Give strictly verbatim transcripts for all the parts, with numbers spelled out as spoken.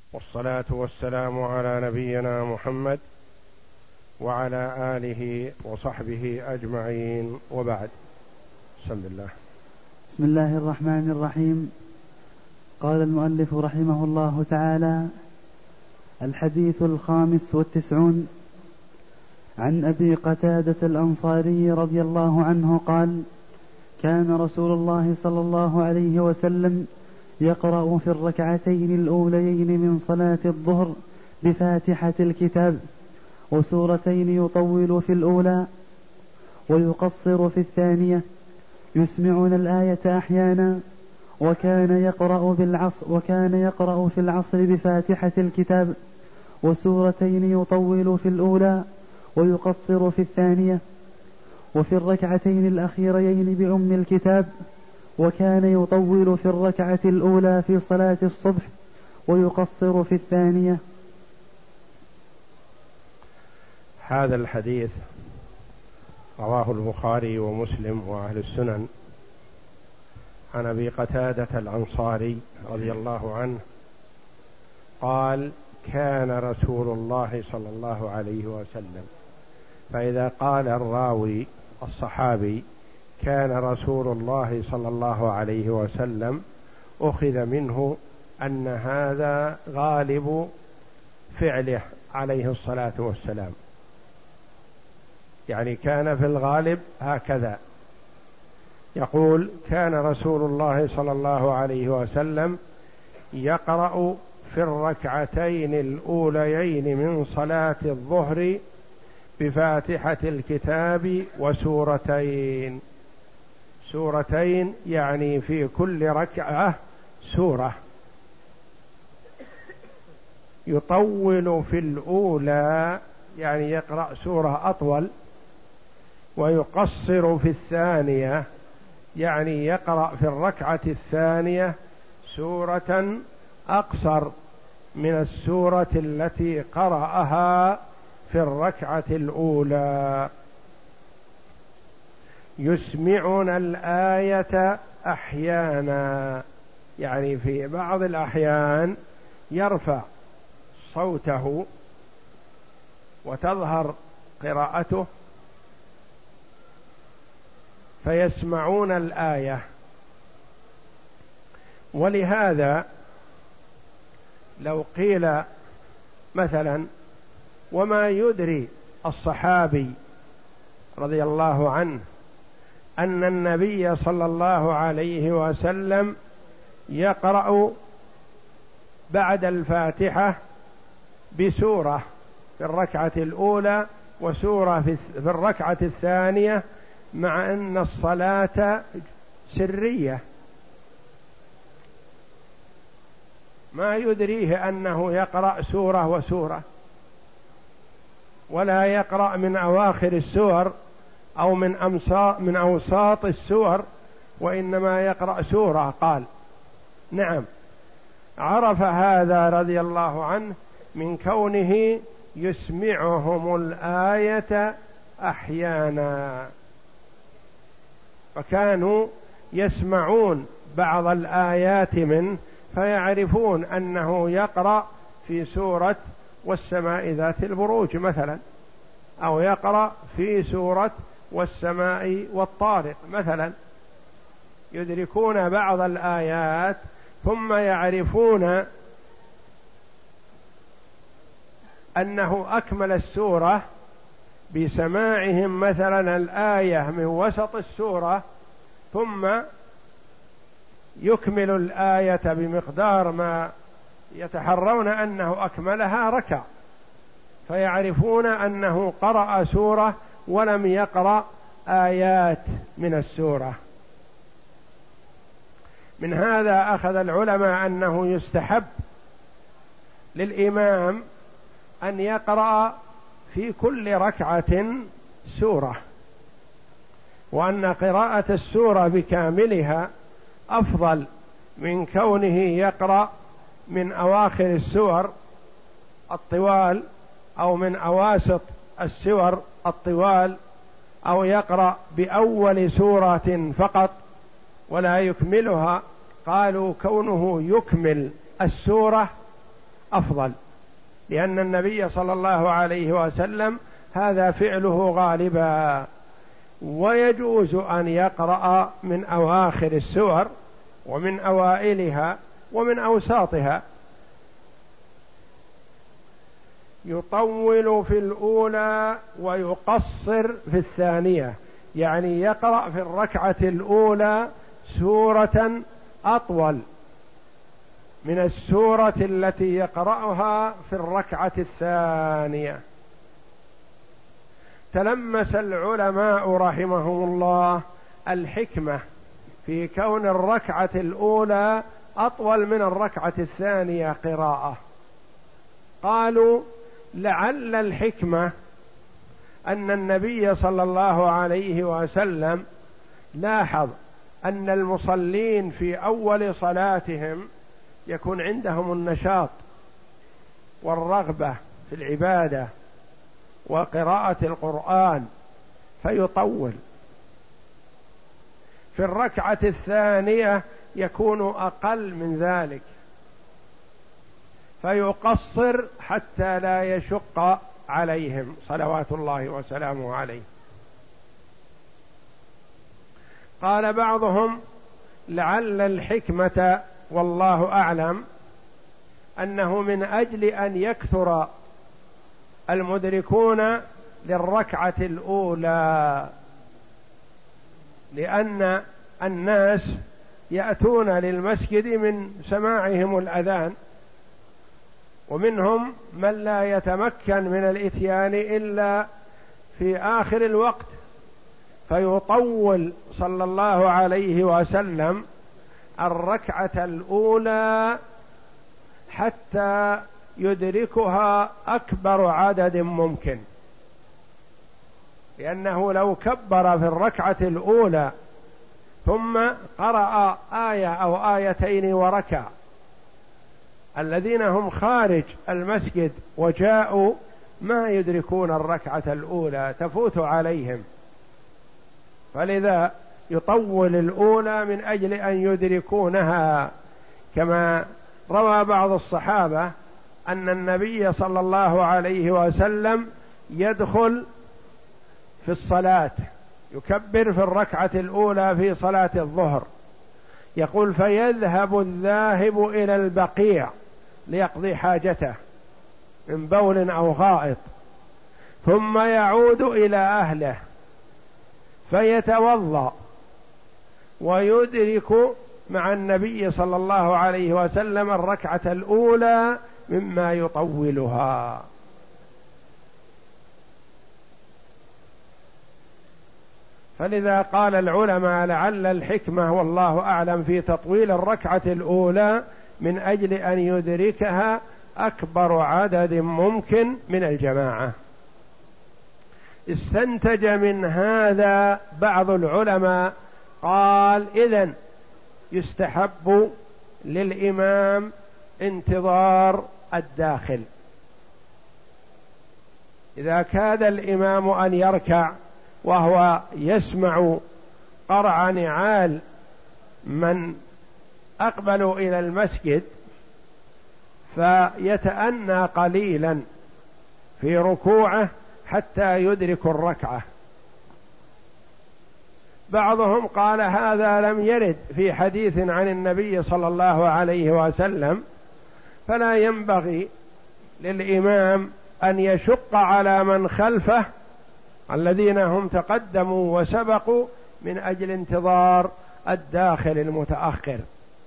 والصلاة والسلام على نبينا محمد وعلى آله وصحبه أجمعين، وبعد. بسم الله. بسم الله الرحمن الرحيم. قال المؤلف رحمه الله تعالى: الحديث الخامس والتسعون، عن أبي قتادة الأنصاري رضي الله عنه قال: كان رسول الله صلى الله عليه وسلم يقرأ في الركعتين الأوليين من صلاة الظهر بفاتحة الكتاب، وسورتين يطول في الأولى ويقصر في الثانية، يسمعون الآية أحيانا، وكان يقرأ بالعصر وكان يقرأ في العصر بفاتحة الكتاب وسورتين يطول في الأولى ويقصر في الثانية، وفي الركعتين الأخيرين بأم الكتاب، وكان يطول في الركعة الأولى في صلاة الصبح ويقصر في الثانية. هذا الحديث رواه البخاري ومسلم وأهل السنن عن أبي قتادة الأنصاري رضي الله عنه قال: كان رسول الله صلى الله عليه وسلم. فإذا قال الراوي الصحابي كان رسول الله صلى الله عليه وسلم، أخذ منه أن هذا غالب فعله عليه الصلاة والسلام، يعني كان في الغالب هكذا يقول: كان رسول الله صلى الله عليه وسلم يقرأ في الركعتين الأوليين من صلاة الظهر بفاتحة الكتاب وسورتين. سورتين يعني في كل ركعة سورة، يطول في الأولى يعني يقرأ سورة أطول، ويقصر في الثانية يعني يقرأ في الركعة الثانية سورة أقصر من السورة التي قرأها في الركعة الأولى. يسمعون الآية أحيانا، يعني في بعض الأحيان يرفع صوته وتظهر قراءته فيسمعون الآية. ولهذا لو قيل مثلا: وما يدري الصحابي رضي الله عنه أن النبي صلى الله عليه وسلم يقرأ بعد الفاتحة بسورة في الركعة الأولى وسورة في الركعة الثانية، مع أن الصلاة سرية؟ ما يدريه أنه يقرأ سورة وسورة، ولا يقرأ من أواخر السور أو من أمساط من أوساط السور، وإنما يقرأ سورة. قال: نعم، عرف هذا رضي الله عنه من كونه يسمعهم الآية أحيانا، فكانوا يسمعون بعض الآيات منه فيعرفون أنه يقرأ في سورة والسماء ذات البروج مثلا، أو يقرأ في سورة والسماء والطارق مثلا. يدركون بعض الآيات ثم يعرفون أنه أكمل السورة بسماعهم مثلا الآية من وسط السورة، ثم يكمل الآية بمقدار ما يتحرون أنه أكملها ركع، فيعرفون أنه قرأ سورة ولم يقرأ آيات من السورة. من هذا أخذ العلماء أنه يستحب للإمام أن يقرأ في كل ركعة سورة، وأن قراءة السورة بكاملها أفضل من كونه يقرأ من أواخر السور الطوال أو من أواسط السور الطوال، أو يقرأ بأول سورة فقط ولا يكملها. قالوا كونه يكمل السورة أفضل، لأن النبي صلى الله عليه وسلم هذا فعله غالبا. ويجوز أن يقرأ من أواخر السور ومن أوائلها ومن أوساطها. يطول في الأولى ويقصر في الثانية، يعني يقرأ في الركعة الأولى سورة أطول من السورة التي يقرأها في الركعة الثانية. تلمس العلماء رحمهم الله الحكمة في كون الركعة الأولى أطول من الركعة الثانية قراءة. قالوا لعل الحكمة أن النبي صلى الله عليه وسلم لاحظ أن المصلين في أول صلاتهم يكون عندهم النشاط والرغبة في العبادة وقراءة القرآن فيطول. في الركعة الثانية يكون أقل من ذلك فيقصر حتى لا يشق عليهم صلوات الله وسلامه عليه. قال بعضهم لعل الحكمة والله أعلم أنه من أجل أن يكثر المدركون للركعة الأولى، لأن الناس يأتون للمسجد من سماعهم الأذان، ومنهم من لا يتمكن من الإتيان إلا في آخر الوقت، فيطول صلى الله عليه وسلم الركعة الأولى حتى يدركها أكبر عدد ممكن، لأنه لو كبر في الركعة الأولى ثم قرأ آية أو آيتين وركع، الذين هم خارج المسجد وجاءوا ما يدركون الركعة الأولى تفوت عليهم، فلذا يطول الأولى من أجل أن يدركونها. كما روى بعض الصحابة أن النبي صلى الله عليه وسلم يدخل في الصلاة يكبر في الركعة الأولى في صلاة الظهر، يقول فيذهب الذاهب إلى البقيع ليقضي حاجته من بول أو غائط، ثم يعود إلى أهله فيتوضأ ويدرك مع النبي صلى الله عليه وسلم الركعة الأولى مما يطولها. فلذا قال العلماء لعل الحكمة والله أعلم في تطويل الركعة الأولى من أجل أن يدركها أكبر عدد ممكن من الجماعة. استنتج من هذا بعض العلماء قال إذن يستحب للإمام انتظار الداخل، إذا كاد الإمام أن يركع وهو يسمع قرع نعال من أقبلوا إلى المسجد فيتأنى قليلا في ركوعه حتى يدرك الركعة. بعضهم قال هذا لم يرد في حديث عن النبي صلى الله عليه وسلم، فلا ينبغي للإمام أن يشق على من خلفه الذين هم تقدموا وسبقوا من أجل انتظار الداخل المتأخر.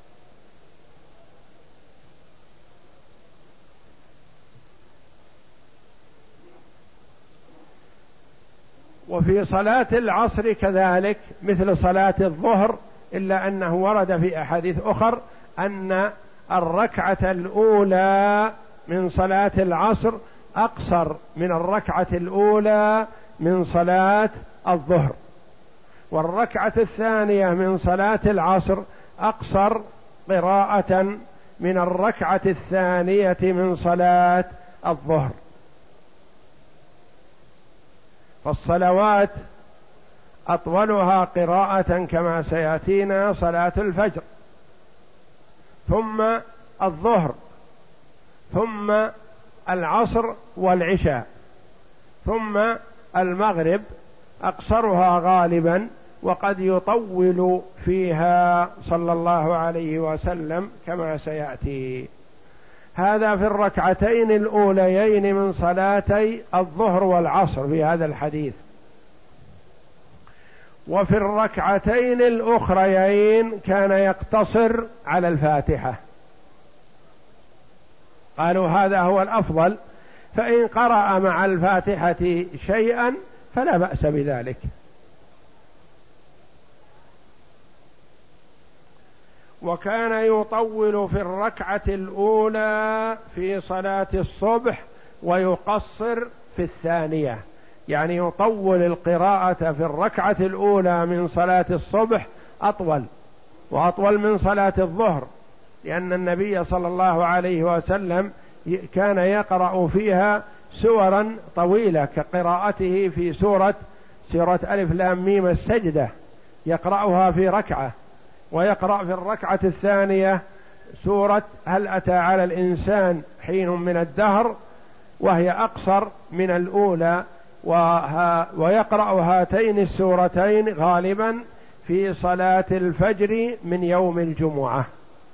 وفي صلاة العصر كذلك مثل صلاة الظهر، إلا أنه ورد في أحاديث أخر أن الركعة الأولى من صلاة العصر أقصر من الركعة الأولى من صلاة الظهر، والركعة الثانية من صلاة العصر أقصر قراءة من الركعة الثانية من صلاة الظهر. فالصلوات أطولها قراءة كما سيأتينا صلاة الفجر، ثم الظهر، ثم العصر والعشاء، ثم المغرب أقصرها غالبا، وقد يطول فيها صلى الله عليه وسلم كما سيأتي. هذا في الركعتين الأوليين من صلاتي الظهر والعصر في هذا الحديث. وفي الركعتين الأخريين كان يقتصر على الفاتحة. قالوا هذا هو الأفضل، فإن قرأ مع الفاتحة شيئا فلا بأس بذلك. وكان يطول في الركعة الأولى في صلاة الصبح ويقصر في الثانية، يعني يطول القراءة في الركعة الأولى من صلاة الصبح أطول وأطول من صلاة الظهر، لأن النبي صلى الله عليه وسلم كان يقرأ فيها سورا طويلة كقراءته في سورة سورة ألف لام ميم السجدة، يقرأها في ركعة، ويقرأ في الركعة الثانية سورة هل أتى على الإنسان حين من الدهر، وهي أقصر من الأولى، ويقرأ هاتين السورتين غالبا في صلاة الفجر من يوم الجمعة.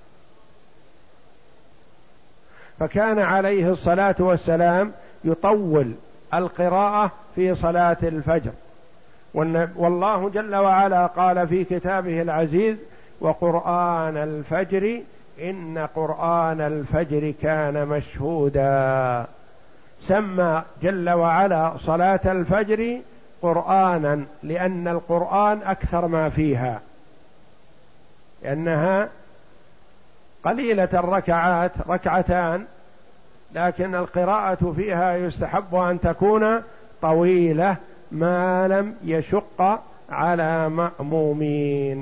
فكان عليه الصلاة والسلام يطول القراءة في صلاة الفجر. والله جل وعلا قال في كتابه العزيز: وقرآن الفجر إن قرآن الفجر كان مشهودا. سمى جل وعلا صلاة الفجر قرآنا لأن القرآن أكثر ما فيها، لأنها قليلة الركعات ركعتان، لكن القراءة فيها يستحب أن تكون طويلة ما لم يشق على مأمومين.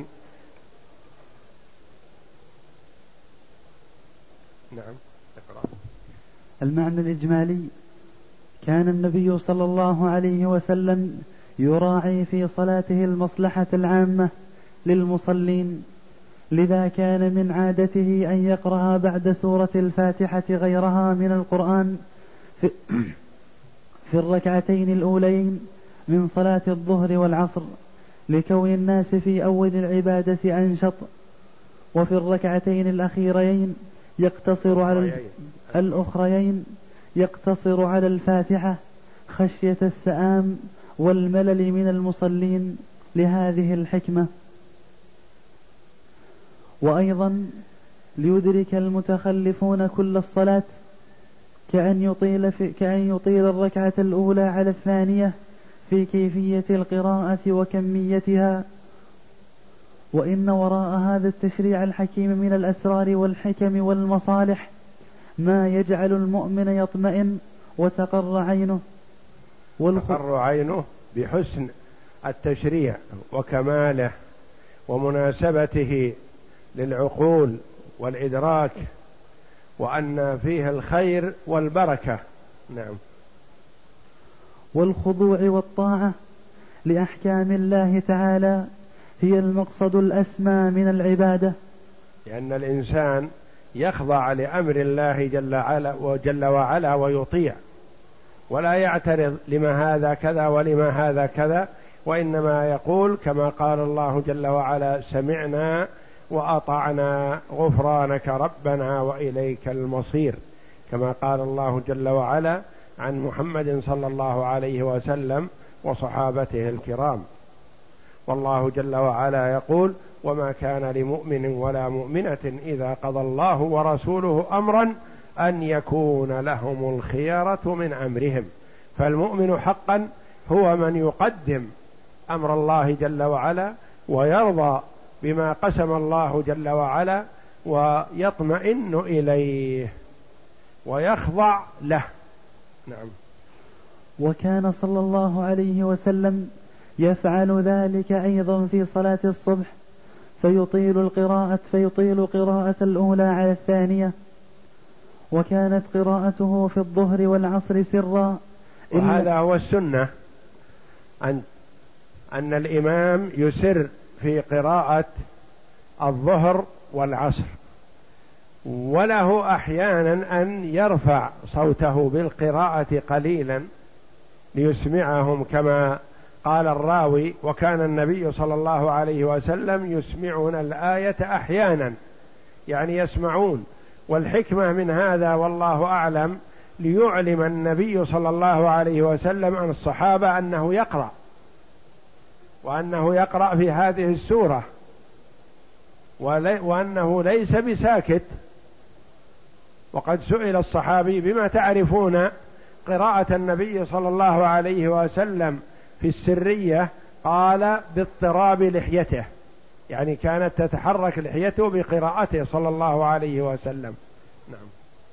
نعم. المعنى الإجمالي: كان النبي صلى الله عليه وسلم يراعي في صلاته المصلحة العامة للمصلين، لذا كان من عادته أن يقرأ بعد سورة الفاتحة غيرها من القرآن في, في الركعتين الأولين من صلاة الظهر والعصر، لكون الناس في أول العبادة أنشط، وفي الركعتين الأخيرين يقتصر على الأخريين يقتصر على الفاتحة خشية السآم والملل من المصلين لهذه الحكمة. وأيضا ليدرك المتخلفون كل الصلاة كأن يطيل, في كأن يطيل الركعة الأولى على الثانية في كيفية القراءة وكميتها. وإن وراء هذا التشريع الحكيم من الأسرار والحكم والمصالح ما يجعل المؤمن يطمئن وتقر عينه تقر عينه بحسن التشريع وكماله ومناسبته للعقول والإدراك، وأن فيه الخير والبركة. نعم. والخضوع والطاعة لأحكام الله تعالى هي المقصد الأسمى من العبادة، لأن الإنسان يخضع لأمر الله جل وعلا وجل وعلا ويطيع، ولا يعترض لما هذا كذا ولما هذا كذا، وإنما يقول كما قال الله جل وعلا: سمعنا وأطعنا غفرانك ربنا وإليك المصير، كما قال الله جل وعلا عن محمد صلى الله عليه وسلم وصحابته الكرام. والله جل وعلا يقول: وما كان لمؤمن ولا مؤمنة إذا قضى الله ورسوله أمرا أن يكون لهم الخيرة من أمرهم. فالمؤمن حقا هو من يقدم أمر الله جل وعلا ويرضى بما قسم الله جل وعلا ويطمئن إليه ويخضع له. نعم. وكان صلى الله عليه وسلم يفعل ذلك أيضا في صلاة الصبح، فيطيل القراءة فيطيل قراءة الأولى على الثانية، وكانت قراءته في الظهر والعصر سرا. وهذا هو السنة، أن أن الإمام يسر في قراءة الظهر والعصر، وله أحيانا أن يرفع صوته بالقراءة قليلا ليسمعهم، كما قال الراوي: وكان النبي صلى الله عليه وسلم يسمعنا الآية أحيانا، يعني يسمعون. والحكمة من هذا والله أعلم ليعلم النبي صلى الله عليه وسلم عن الصحابة أنه يقرأ، وأنه يقرأ في هذه السورة، وأنه ليس بساكت. وقد سئل الصحابي: بما تعرفون قراءة النبي صلى الله عليه وسلم في السرية؟ قال: باضطراب لحيته، يعني كانت تتحرك لحيته بقراءته صلى الله عليه وسلم. نعم.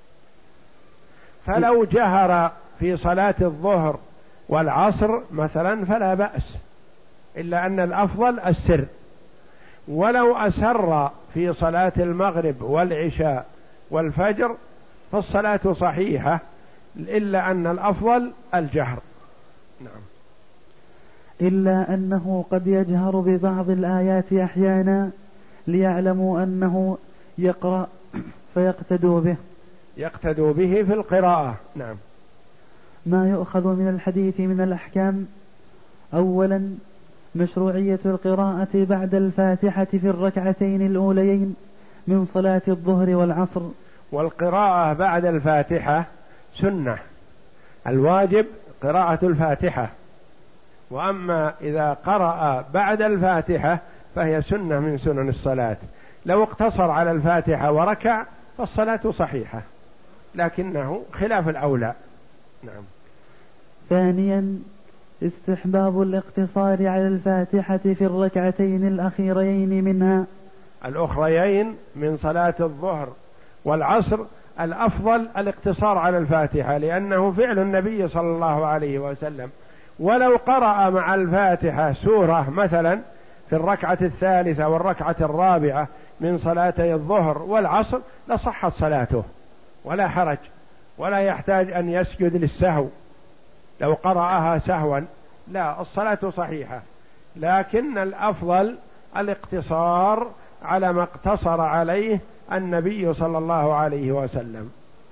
فلو جهر في صلاة الظهر والعصر مثلا فلا بأس، إلا أن الأفضل السر. ولو أسر في صلاة المغرب والعشاء والفجر فالصلاة صحيحة، إلا أن الأفضل الجهر. نعم. إلا أنه قد يجهر ببعض الآيات أحيانا ليعلموا أنه يقرأ فيقتدوا به يقتدوا به في القراءة. نعم. ما يؤخذ من الحديث من الأحكام: أولا مشروعية القراءة بعد الفاتحة في الركعتين الأوليين من صلاة الظهر والعصر. والقراءة بعد الفاتحة سنة، الواجب قراءة الفاتحة، وأما إذا قرأ بعد الفاتحة فهي سنة من سنن الصلاة. لو اقتصر على الفاتحة وركع فالصلاة صحيحة، لكنه خلاف الأولى. نعم. ثانيا استحباب الاقتصار على الفاتحة في الركعتين الأخيرين منها الأخريين من صلاة الظهر والعصر. الأفضل الاقتصار على الفاتحة، لأنه فعل النبي صلى الله عليه وسلم. ولو قرأ مع الفاتحة سورة مثلا في الركعة الثالثة والركعة الرابعة من صلاتي الظهر والعصر لصحت صلاته ولا حرج، ولا يحتاج أن يسجد للسهو لو قرأها سهوا، لا، الصلاة صحيحة. لكن الأفضل الاقتصار على ما اقتصر عليه النبي صلى الله عليه وسلم.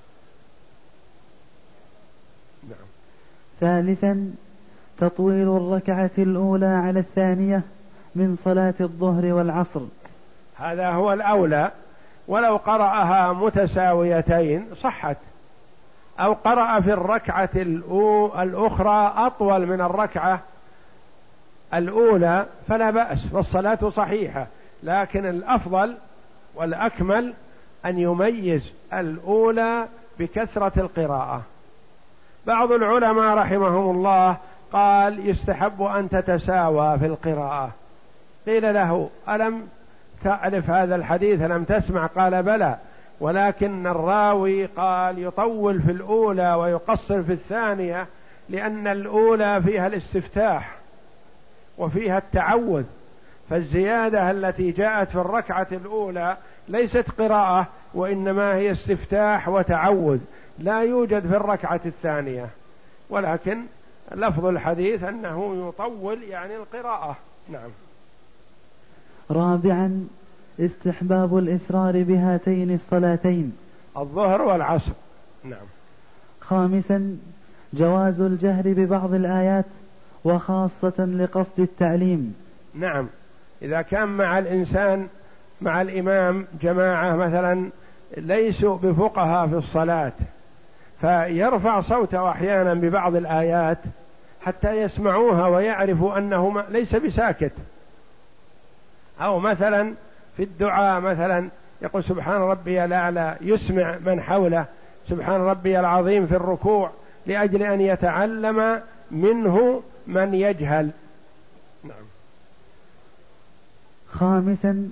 نعم. ثالثا تطويل الركعة الأولى على الثانية من صلاة الظهر والعصر، هذا هو الأولى. ولو قرأها متساويتين صحت، أو قرأ في الركعة الأخرى أطول من الركعة الأولى فلا بأس، والصلاة صحيحة. لكن الأفضل والأكمل أن يميز الأولى بكثرة القراءة. بعض العلماء رحمهم الله قال: يستحب أن تتساوى في القراءة. قيل له: ألم تعرف هذا الحديث؟ ألم تسمع؟ قال: بلى، ولكن الراوي قال يطول في الأولى ويقصر في الثانية، لأن الأولى فيها الاستفتاح وفيها التعوذ، فالزيادة التي جاءت في الركعة الأولى ليست قراءة، وإنما هي استفتاح وتعوذ، لا يوجد في الركعة الثانية. ولكن لفظ الحديث أنه يطول يعني القراءة. نعم. رابعا استحباب الإسرار بهاتين الصلاتين الظهر والعصر. نعم. خامسا جواز الجهر ببعض الآيات وخاصة لقصد التعليم. نعم. إذا كان مع الإنسان مع الإمام جماعة مثلا ليسوا بفقهاء في الصلاة، فيرفع صوته أحيانا ببعض الآيات حتى يسمعوها ويعرفوا أنه ليس بساكت. أو مثلا في الدعاء مثلا يقول: سبحان ربي الأعلى، يسمع من حوله سبحان ربي العظيم في الركوع، لأجل أن يتعلم منه من يجهل. نعم. خامسا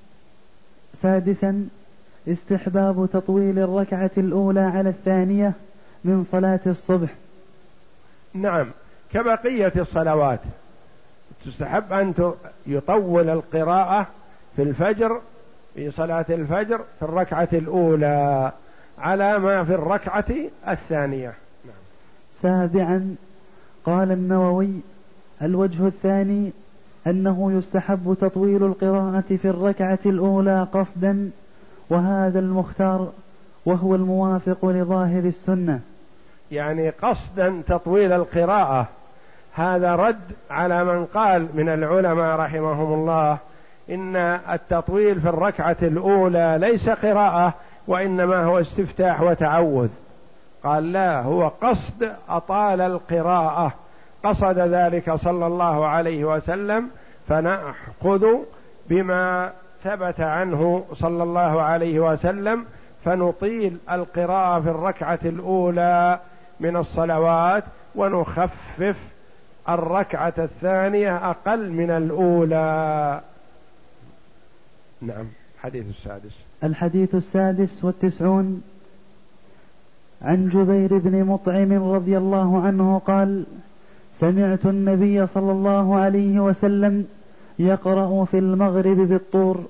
سادسا استحباب تطويل الركعة الأولى على الثانية من صلاة الصبح. نعم، كبقية الصلوات تستحب أن يطول القراءة في الفجر، في صلاة الفجر في الركعة الأولى على ما في الركعة الثانية. نعم. سابعا قال النووي: الوجه الثاني أنه يستحب تطويل القراءة في الركعة الأولى قصدا وهذا المختار وهو الموافق لظاهر السنة. يعني قصدا تطويل القراءة، هذا رد على من قال من العلماء رحمهم الله إن التطويل في الركعة الأولى ليس قراءة وإنما هو استفتاح وتعوذ. قال لا، هو قصد أطال القراءة، قصد ذلك صلى الله عليه وسلم، فنأخذ بما ثبت عنه صلى الله عليه وسلم فنطيل القراءة في الركعة الأولى من الصلوات ونخفف الركعة الثانية أقل من الأولى. نعم. الحديث السادس. الحديث السادس والتسعون عن جبير بن مطعم رضي الله عنه قال: سمعت النبي صلى الله عليه وسلم يقرأ في المغرب بالطور.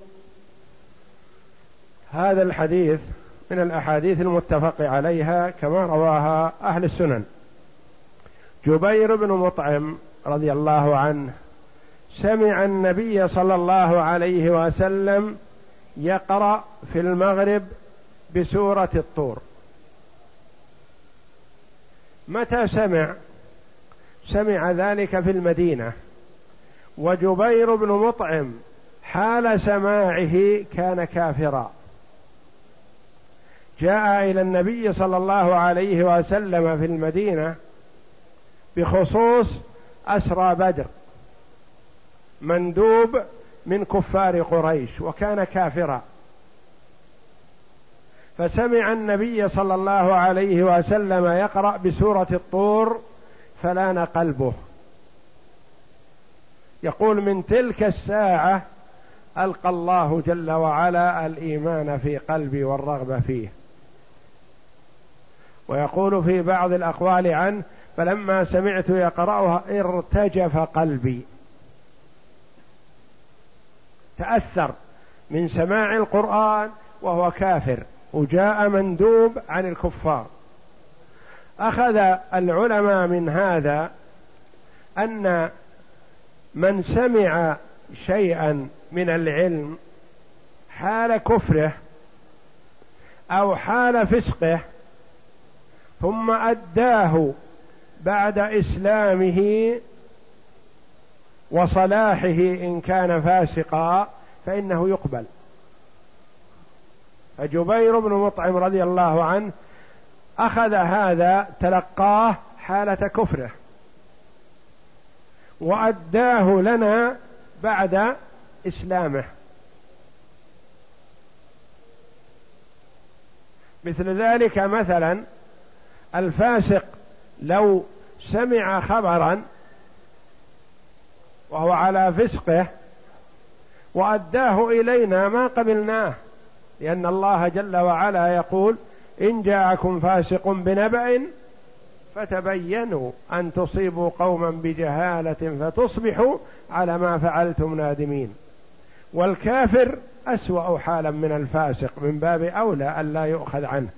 هذا الحديث من الأحاديث المتفق عليها كما رواها أهل السنن. جبير بن مطعم رضي الله عنه سمع النبي صلى الله عليه وسلم يقرأ في المغرب بسورة الطور. متى سمع؟ سمع ذلك في المدينة، وجبير بن مطعم حال سماعه كان كافرا، جاء إلى النبي صلى الله عليه وسلم في المدينة بخصوص أسرى بدر، مندوب من كفار قريش وكان كافرا، فسمع النبي صلى الله عليه وسلم يقرأ بسورة الطور فلان قلبه. يقول: من تلك الساعة ألقى الله جل وعلا الإيمان في قلبي والرغبة فيه. ويقول في بعض الأقوال عنه: فلما سمعت يقرأها ارتجف قلبي، تأثر من سماع القرآن وهو كافر وجاء مندوب عن الكفار. أخذ العلماء من هذا أن من سمع شيئا من العلم حال كفره أو حال فسقه ثم أداه بعد إسلامه وصلاحه إن كان فاسقا فإنه يقبل. فجبير بن مطعم رضي الله عنه أخذ هذا تلقاه حالة كفره وأداه لنا بعد إسلامه. مثل ذلك مثلا الفاسق لو سمع خبرا وهو على فسقه وأداه إلينا ما قبلناه، لأن الله جل وعلا يقول: إن جاءكم فاسق بنبأ فتبينوا أن تصيبوا قوما بجهالة فتصبحوا على ما فعلتم نادمين. والكافر أسوأ حالا من الفاسق، من باب أولى أن لا يؤخذ عنه.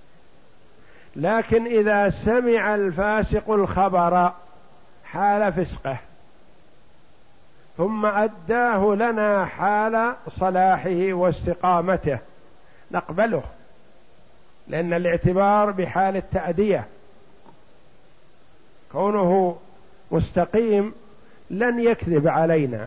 لكن إذا سمع الفاسق الخبر حال فسقه ثم أداه لنا حال صلاحه واستقامته نقبله، لأن الاعتبار بحال التأدية، كونه مستقيم لن يكذب علينا،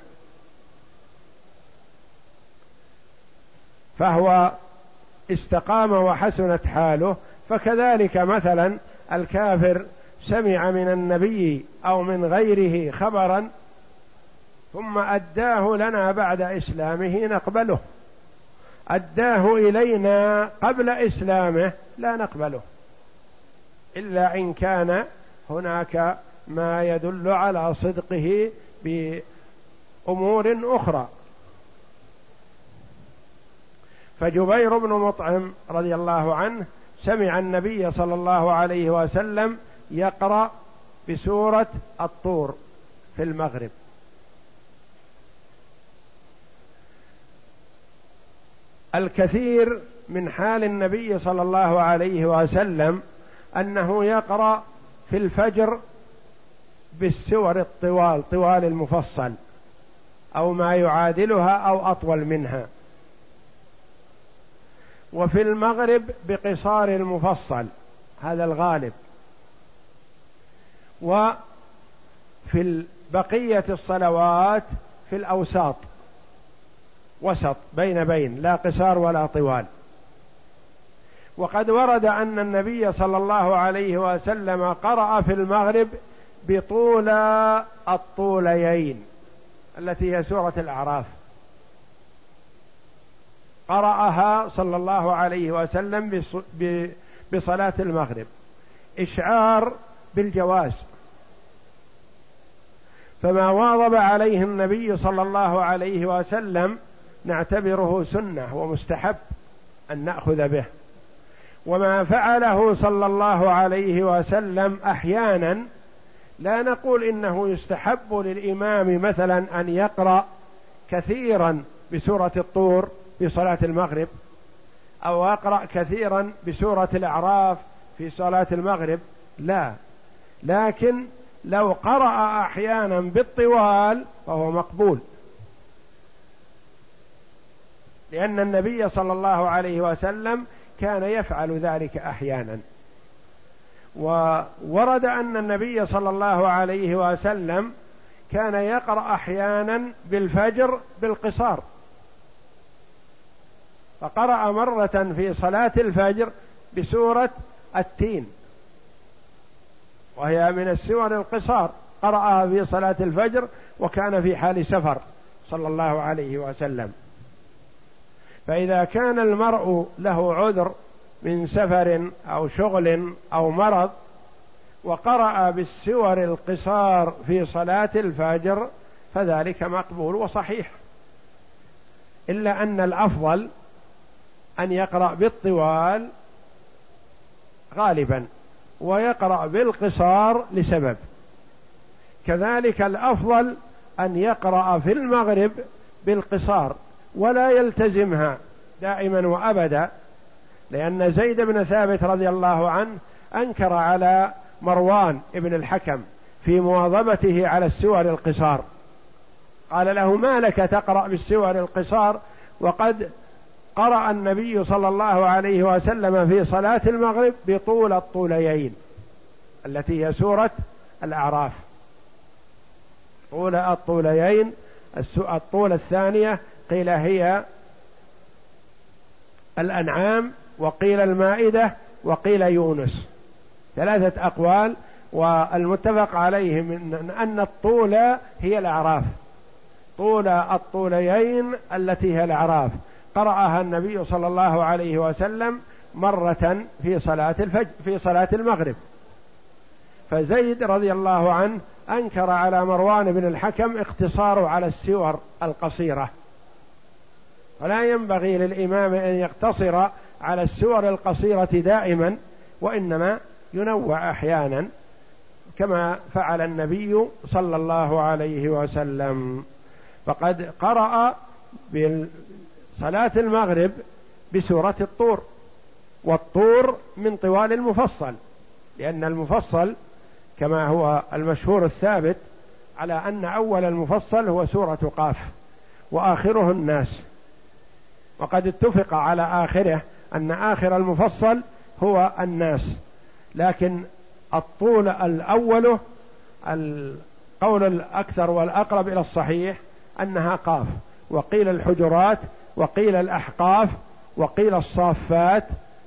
فهو استقام وحسنت حاله. فكذلك مثلا الكافر سمع من النبي أو من غيره خبرا ثم أداه لنا بعد إسلامه نقبله، أداه إلينا قبل إسلامه لا نقبله، إلا إن كان هناك ما يدل على صدقه بأمور أخرى. فجبير بن مطعم رضي الله عنه سمع النبي صلى الله عليه وسلم يقرأ بسورة الطور في المغرب. الكثير من حال النبي صلى الله عليه وسلم أنه يقرأ في الفجر بالسور الطوال، طوال المفصل أو ما يعادلها أو أطول منها. وفي المغرب بقصار المفصل، هذا الغالب. وفي بقية الصلوات في الأوساط، وسط بين بين، لا قصار ولا طوال. وقد ورد أن النبي صلى الله عليه وسلم قرأ في المغرب بطول الطوليين التي هي سورة الأعراف، قرأها صلى الله عليه وسلم بصلاة المغرب إشعار بالجواز، فما واظب عليه النبي صلى الله عليه وسلم نعتبره سنة ومستحب أن نأخذ به، وما فعله صلى الله عليه وسلم أحيانا لا نقول إنه يستحب للإمام مثلا أن يقرأ كثيرا بسورة الطور في صلاة المغرب، أو أقرأ كثيرا بسورة الأعراف في صلاة المغرب، لا، لكن لو قرأ أحيانا بالطوال فهو مقبول، لأن النبي صلى الله عليه وسلم كان يفعل ذلك أحيانا. وورد أن النبي صلى الله عليه وسلم كان يقرأ أحيانا بالفجر بالقصار، فقرأ مرة في صلاة الفجر بسورة التين، وهي من السور القصار، قرأها في صلاة الفجر وكان في حال سفر صلى الله عليه وسلم. فإذا كان المرء له عذر من سفر أو شغل أو مرض وقرأ بالسور القصار في صلاة الفجر فذلك مقبول وصحيح، إلا أن الأفضل أن يقرأ بالطوال غالبا ويقرأ بالقصار لسبب. كذلك الأفضل أن يقرأ في المغرب بالقصار ولا يلتزمها دائما وأبدا، لأن زيد بن ثابت رضي الله عنه أنكر على مروان ابن الحكم في مواظبته على السور القصار، قال له: ما لك تقرأ بالسور القصار وقد قرأ النبي صلى الله عليه وسلم في صلاة المغرب بطول الطوليين التي هي سورة الأعراف. طول الطوليين الطول الثانية قيل هي الأنعام، وقيل المائدة، وقيل يونس، ثلاثة أقوال، والمتفق عليه من أن الطول هي الأعراف، طول الطوليين التي هي الأعراف قرأها النبي صلى الله عليه وسلم مرة في صلاة الفجر في صلاة المغرب. فزيد رضي الله عنه أنكر على مروان بن الحكم اقتصاره على السور القصيرة، ولا ينبغي للإمام أن يقتصر على السور القصيرة دائما، وإنما ينوع أحيانا كما فعل النبي صلى الله عليه وسلم. فقد قرأ بصلاة المغرب بسورة الطور، والطور من طوال المفصل، لأن المفصل كما هو المشهور الثابت على أن أول المفصل هو سورة قاف وآخره الناس، وقد اتفق على آخره أن آخر المفصل هو الناس، لكن الطول الأول القول الأكثر والأقرب إلى الصحيح أنها قاف، وقيل الحجرات، وقيل الأحقاف، وقيل الصافات،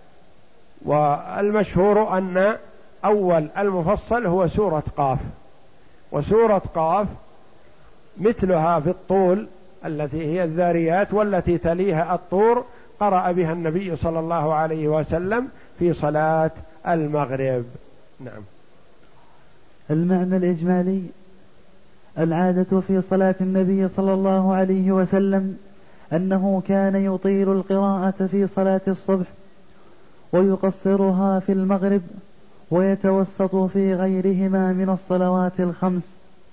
والمشهور أن أول المفصل هو سورة قاف، وسورة قاف مثلها في الطول التي هي الذاريات، والتي تليها الطور قرأ بها النبي صلى الله عليه وسلم في صلاة المغرب. نعم. المعنى الإجمالي: العادة في صلاة النبي صلى الله عليه وسلم أنه كان يطيل القراءة في صلاة الصبح ويقصرها في المغرب ويتوسط في غيرهما من الصلوات الخمس،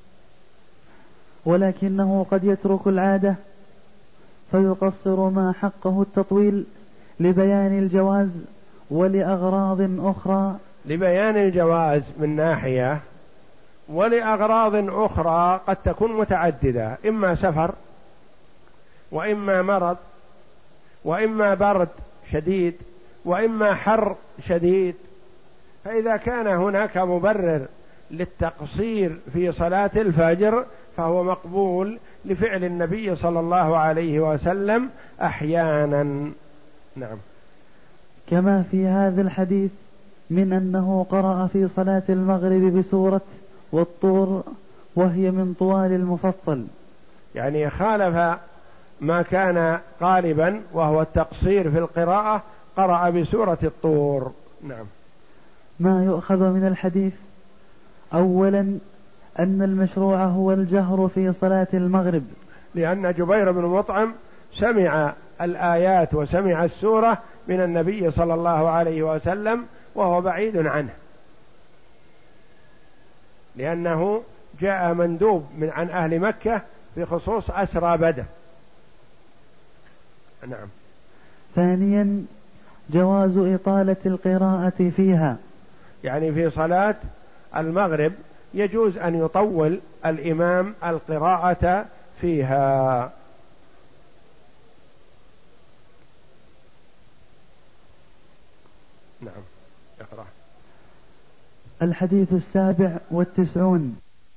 ولكنه قد يترك العادة فيقصر ما حقه التطويل لبيان الجواز ولأغراض أخرى لبيان الجواز من ناحية، ولأغراض أخرى قد تكون متعددة، إما سفر، وإما مرض، وإما برد شديد وإما حر شديد، فإذا كان هناك مبرر للتقصير في صلاة الفجر فهو مقبول لفعل النبي صلى الله عليه وسلم أحيانا. نعم. كما في هذا الحديث من أنه قرأ في صلاة المغرب بسورة والطور وهي من طوال المفصل، يعني خالف ما كان غالبا وهو التقصير في القراءة، قرأ بسورة الطور. نعم. ما يؤخذ من الحديث: أولا أن المشروع هو الجهر في صلاة المغرب، لأن جبير بن مطعم سمع الآيات وسمع السورة من النبي صلى الله عليه وسلم وهو بعيد عنه، لأنه جاء مندوب من عن أهل مكة في خصوص أسرى بدر. نعم. ثانيا جواز إطالة القراءة فيها، يعني في صلاة المغرب يجوز أن يطول الإمام القراءة فيها. نعم. اقرأ. الحديث السابع والتسعون.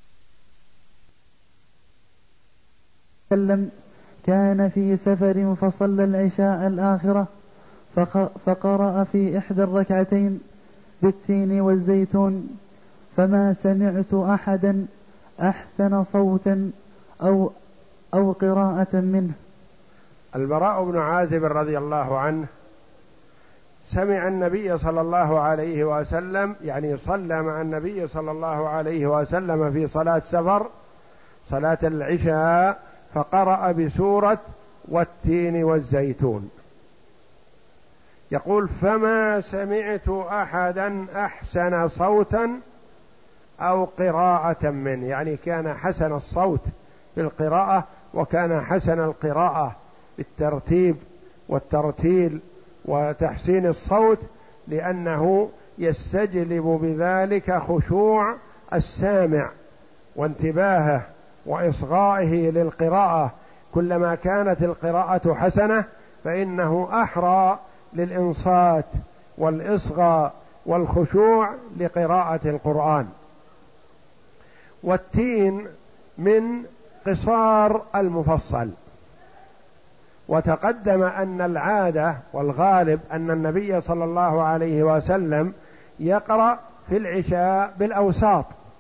وسلم كان في سفر فصلى العشاء الآخرة فقرأ في إحدى الركعتين بالتين والزيتون، فما سمعت أحدا أحسن صوتا أو أو قراءة منه. البراء بن عازب رضي الله عنه سمع النبي صلى الله عليه وسلم، يعني صلى مع النبي صلى الله عليه وسلم في صلاة سفر صلاة العشاء، فقرأ بسورة والتين والزيتون. يقول: فما سمعت أحدا أحسن صوتا أو قراءة منه، يعني كان حسن الصوت بالقراءة وكان حسن القراءة بالترتيب والترتيل وتحسين الصوت، لأنه يستجلب بذلك خشوع السامع وانتباهه وإصغائه للقراءة. كلما كانت القراءة حسنة فإنه أحرى للإنصات والإصغاء والخشوع لقراءة القرآن. والتين من قصار المفصل، وتقدم أن العادة والغالب أن النبي صلى الله عليه وسلم يقرأ في العشاء بالأوساط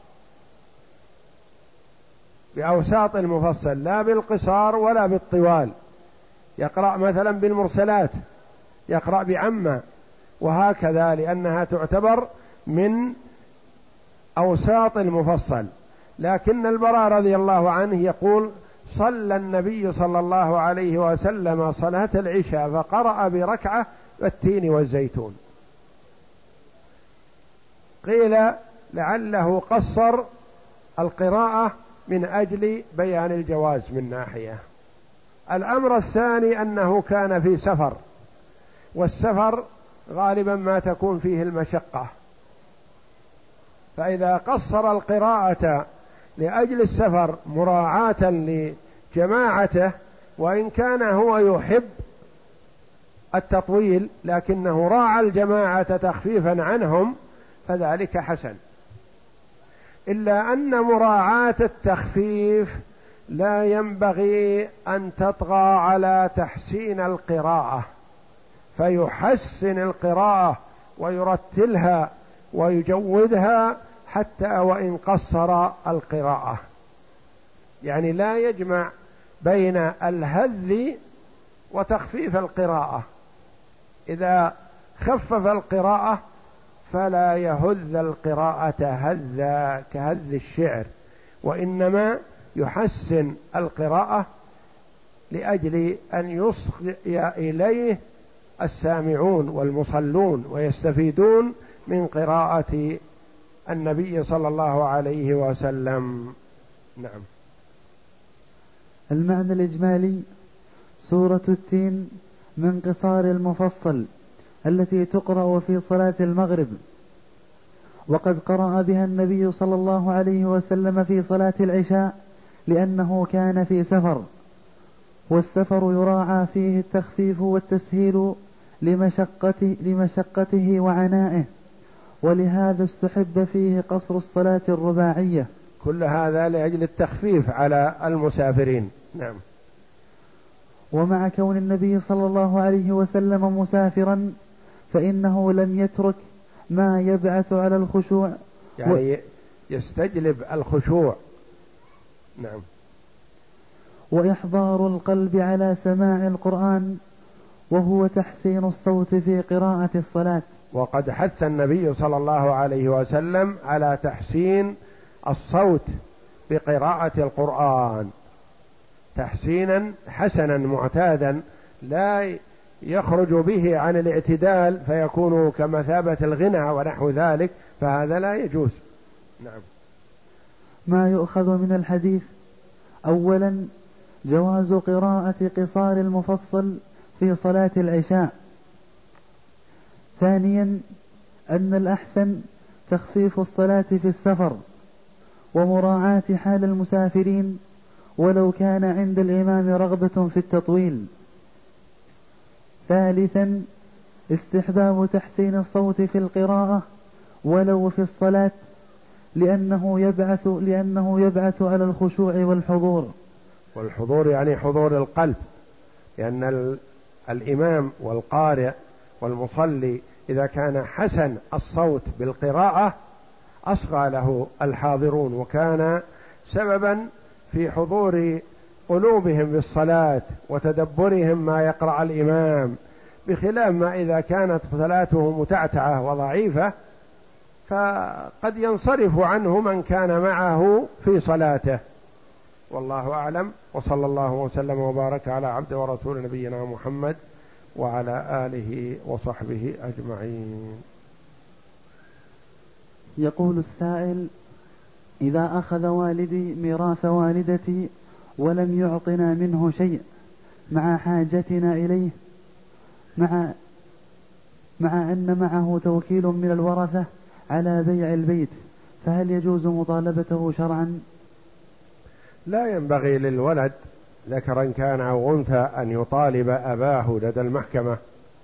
بأوساط المفصل، لا بالقصار ولا بالطوال. يقرأ مثلا بالمرسلات، يقرأ بعمة، وهكذا، لأنها تعتبر من أوساط المفصل. لكن البراء رضي الله عنه يقول: صلى النبي صلى الله عليه وسلم صلاة العشاء فقرأ بركعة والتين والزيتون. قيل لعله قصر القراءة من أجل بيان الجواز من ناحية. الأمر الثاني أنه كان في سفر، والسفر غالبا ما تكون فيه المشقة، فإذا قصر القراءة لأجل السفر مراعاة لجماعته، وإن كان هو يحب التطويل لكنه راعى الجماعة تخفيفا عنهم، فذلك حسن. إلا أن مراعاة التخفيف لا ينبغي أن تطغى على تحسين القراءة، فيحسن القراءة ويرتلها ويجودها حتى وإن قصر القراءة، يعني لا يجمع بين الهذ وتخفيف القراءة. إذا خفف القراءة فلا يهذ القراءة هذا كهذ الشعر، وإنما يحسن القراءة لأجل أن يصغي إليه السامعون والمصلون ويستفيدون من قراءة النبي صلى الله عليه وسلم. نعم. المعنى الإجمالي: سورة التين من قصار المفصل التي تقرأ في صلاة المغرب، وقد قرأ بها النبي صلى الله عليه وسلم في صلاة العشاء لأنه كان في سفر، والسفر يراعى فيه التخفيف والتسهيل لمشقته, لمشقته وعنائه، ولهذا استحب فيه قصر الصلاة الرباعية. كل هذا لأجل التخفيف على المسافرين. نعم. ومع كون النبي صلى الله عليه وسلم مسافرا فإنه لم يترك ما يبعث على الخشوع، يعني و... يستجلب الخشوع. نعم. وإحضار القلب على سماع القرآن، وهو تحسين الصوت في قراءة الصلاة. وقد حث النبي صلى الله عليه وسلم على تحسين الصوت بقراءة القرآن تحسينا حسنا معتادا، لا يخرج به عن الاعتدال فيكون كمثابة الغنى ونحو ذلك، فهذا لا يجوز. نعم. ما يؤخذ من الحديث: أولا جواز قراءة قصار المفصل في صلاة العشاء. ثانيا أن الأحسن تخفيف الصلاة في السفر ومراعاة حال المسافرين ولو كان عند الإمام رغبة في التطويل. ثالثا استحباب تحسين الصوت في القراءة ولو في الصلاة، لأنه يبعث, لأنه يبعث على الخشوع والحضور. والحضور يعني حضور القلب، لأن الإمام والقارئ والمصلي إذا كان حسن الصوت بالقراءة أصغى له الحاضرون، وكان سببا في حضور قلوبهم بالصلاة وتدبرهم ما يقرأ الإمام، بخلاف ما إذا كانت صلاته متعتعة وضعيفة فقد ينصرف عنه من كان معه في صلاته. والله أعلم، وصلى الله وسلم وبارك على عبد ورسول نبينا محمد وعلى آله وصحبه أجمعين. يقول السائل: إذا أخذ والدي ميراث والدتي ولم يعطنا منه شيء مع حاجتنا إليه، مع مع أن معه توكيل من الورثة على بيع البيت، فهل يجوز مطالبته شرعا؟ لا ينبغي للولد ذكرا كان أو أنثى أن يطالب أباه لدى المحكمة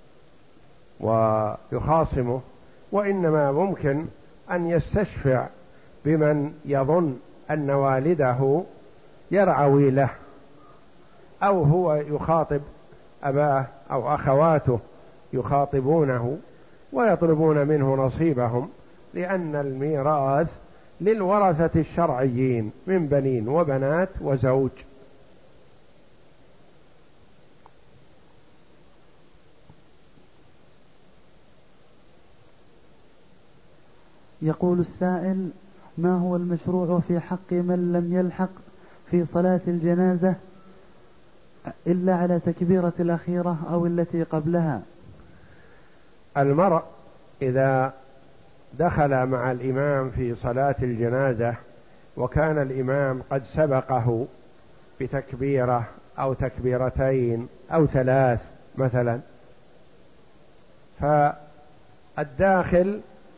ويخاصمه، وإنما ممكن أن يستشفع بمن يظن أن والده يرعوي له، أو هو يخاطب أباه أو أخواته يخاطبونه ويطلبون منه نصيبهم، لأن الميراث للورثة الشرعيين من بنين وبنات وزوج. يقول السائل: ما هو المشروع في حق من لم يلحق في صلاة الجنازة إلا على تكبيرة الأخيرة أو التي قبلها؟ المرء إذا دخل مع الإمام في صلاة الجنازة وكان الإمام قد سبقه بتكبيرة أو تكبيرتين أو ثلاث مثلا، فالداخل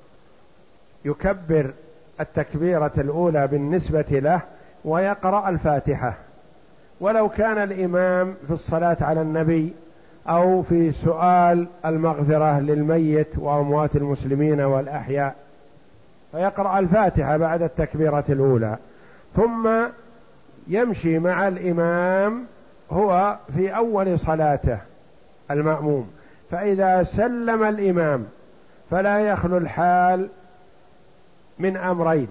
يكبر التكبيرة الأولى بالنسبة له ويقرأ الفاتحة، ولو كان الإمام في الصلاة على النبي أو في سؤال المغفرة للميت وأموات المسلمين والأحياء، فيقرأ الفاتحة بعد التكبيرة الأولى، ثم يمشي مع الإمام هو في أول صلاته المأموم، فإذا سلم الإمام فلا يخلو الحال من أمرين: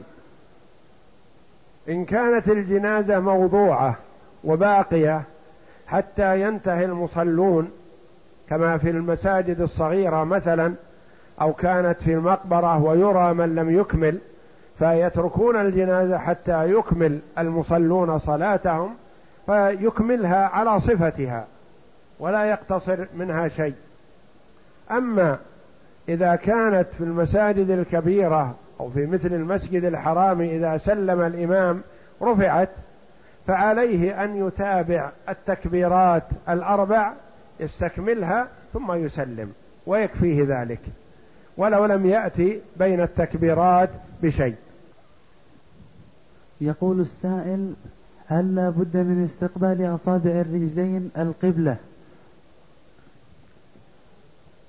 إن كانت الجنازة موضوعة وباقية حتى ينتهي المصلون كما في المساجد الصغيرة مثلا، أو كانت في المقبرة ويرى من لم يكمل فيتركون الجنازة حتى يكمل المصلون صلاتهم فيكملها على صفتها ولا يقتصر منها شيء. أما إذا كانت في المساجد الكبيرة أو في مثل المسجد الحرام إذا سلم الإمام رفعت، فعليه أن يتابع التكبيرات الأربع يستكملها ثم يسلم ويكفيه ذلك، ولو لم يأتي بين التكبيرات بشيء. يقول السائل: هل لا بد من استقبال أصابع الرجلين القبلة؟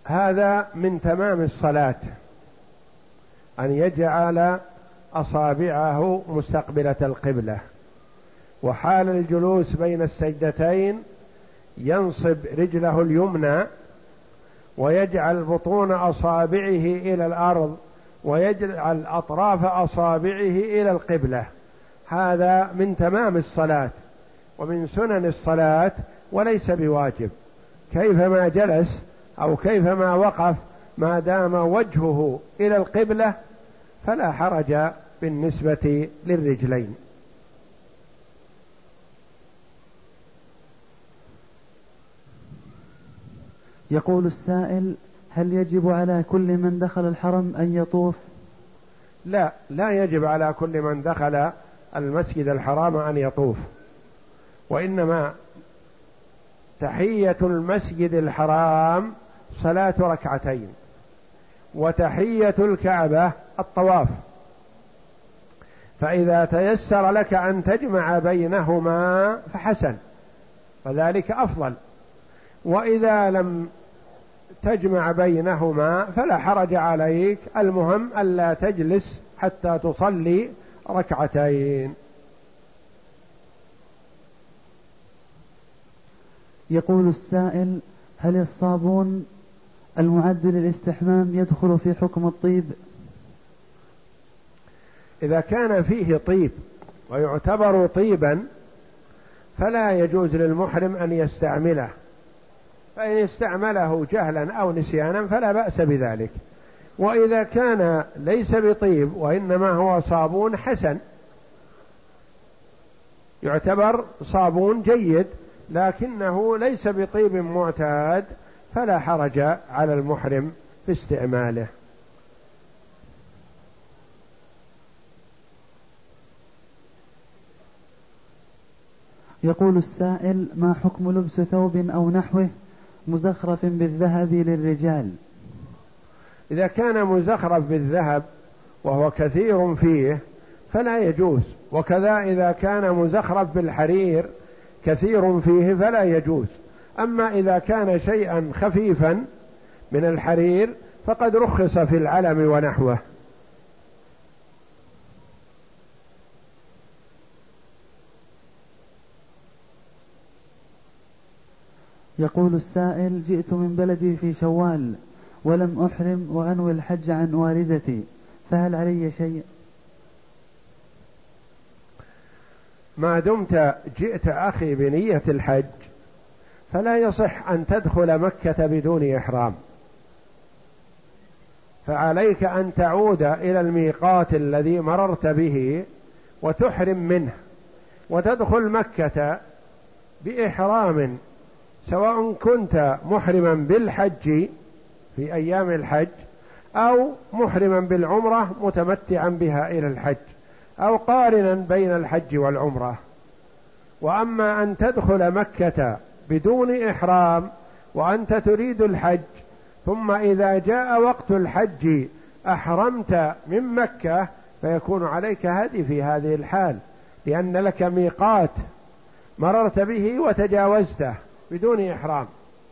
هذا من تمام الصلاة أن يجعل أصابعه مستقبلة القبلة، وحال الجلوس بين السجدتين ينصب رجله اليمنى ويجعل بطون أصابعه إلى الأرض ويجعل أطراف أصابعه إلى القبلة. هذا من تمام الصلاة ومن سنن الصلاة وليس بواجب. كيفما جلس أو كيفما وقف ما دام وجهه إلى القبلة فلا حرج بالنسبة للرجلين. يقول السائل: هل يجب على كل من دخل الحرم أن يطوف؟ لا، لا يجب على كل من دخل المسجد الحرام أن يطوف، وإنما تحية المسجد الحرام صلاة ركعتين، وتحية الكعبة الطواف، فإذا تيسر لك أن تجمع بينهما فحسن، فذلك أفضل، وإذا لم تجمع بينهما فلا حرج عليك، المهم ألا تجلس حتى تصلي ركعتين. يقول السائل: هل الصابون المعد للاستحمام يدخل في حكم الطيب؟ إذا كان فيه طيب ويعتبر طيبا فلا يجوز للمحرم أن يستعمله، فإن استعمله جهلا أو نسيانا فلا بأس بذلك. وإذا كان ليس بطيب وإنما هو صابون حسن، يعتبر صابون جيد لكنه ليس بطيب معتاد، فلا حرج على المحرم في استعماله. يقول السائل: ما حكم لبس ثوب أو نحوه مزخرف بالذهب للرجال؟ إذا كان مزخرف بالذهب وهو كثير فيه فلا يجوز، وكذا إذا كان مزخرف بالحرير كثير فيه فلا يجوز. أما إذا كان شيئا خفيفا من الحرير فقد رخص في العلم ونحوه. يقول السائل: جئت من بلدي في شوال ولم أحرم وأنوي الحج عن والدتي، فهل علي شيء؟ ما دمت جئت أخي بنية الحج فلا يصح أن تدخل مكة بدون إحرام، فعليك أن تعود إلى الميقات الذي مررت به وتحرم منه وتدخل مكة بإحرام، سواء كنت محرما بالحج في أيام الحج أو محرما بالعمرة متمتعا بها إلى الحج أو قارنا بين الحج والعمرة. وأما أن تدخل مكة بدون إحرام وأنت تريد الحج ثم إذا جاء وقت الحج أحرمت من مكة فيكون عليك هدي في هذه الحال، لأن لك ميقات مررت به وتجاوزته بدون إحرام.